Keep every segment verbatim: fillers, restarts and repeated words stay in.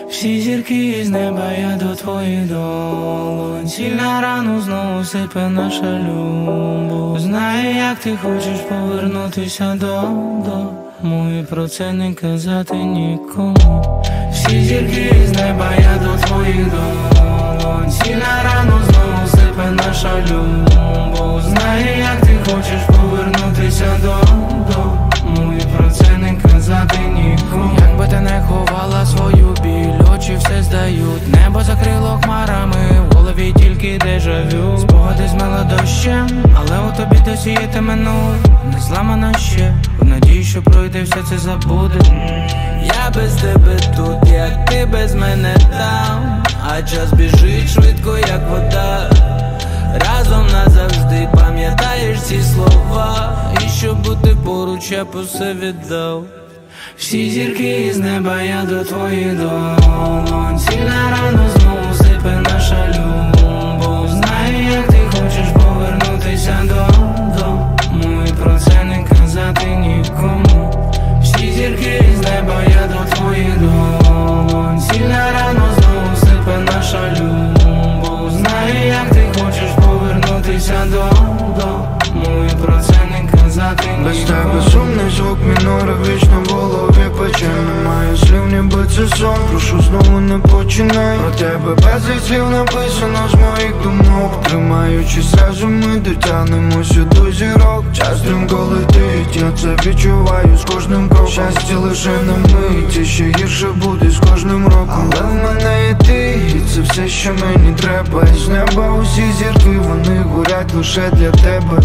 Всі зірки з неба, я до твоїх долонь. Сильна рану знову сипе наша любов. Знаю, як ти хочеш повернутися додому, і про це не казати нікому. Всі зірки з неба, я до твоїх долонь. Сильна рану знову сипе наша любов. Знаю, як ти хочеш повернутися додому, і про це не казати нікому. Якби ти не ховала свою біль, очі все здають. Небо закрило хмарами, в голові тільки дежавю. Спогади змила дощем, але у тобі досі є те минуле, не зламано ще. В надії, що пройде, все це забуде. Я без тебе тут, як ти без мене там. А час біжить швидко, як вода. Разом назавжди, пам'ятаєш ці слова. І щоб бути поруч, я б усе віддав. Всі зірки з неба, я до твоїх долонь. Сильна рану знову сипе наша любов. Знаю, як ти хочеш повернутися додому, і про це не казати нікому. Всі зірки з неба, я до твоїх долонь. Сильна рану знову сипе наша любов. Знаю, як ти хочеш повернутися додому, і про це не казати нікому. Без тебе сумний звук мінора вічно в голові пече. Немає слів, ніби це сон, прошу знову не починай. Про тебе безліч слів написано з моїх думок. Тримаючись разом, ми дотягнемося до зірок. Час стрімко летить, я це відчуваю з кожним кроком. Щастя лише на мить, ще гірше буде з кожним роком. Але в мене є ти, і це все, що мені треба. І з неба усі зірки, вони горять лише для тебе.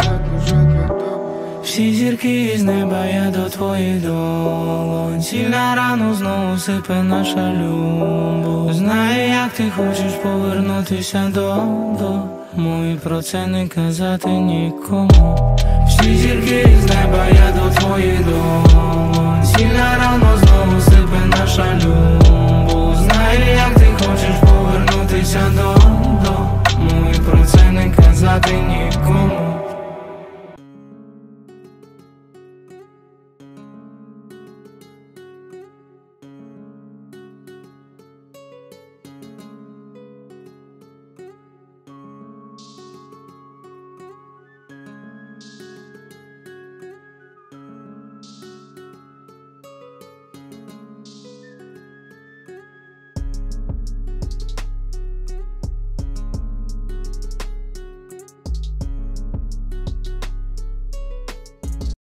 Всі зірки з неба, я до твоїх долонь. Сильна рану знову сипе наша любов. Знаю, як ти хочеш повернутися додому, і про це не казати нікому. Всі зірки з неба, я до твоїх долонь. Сильна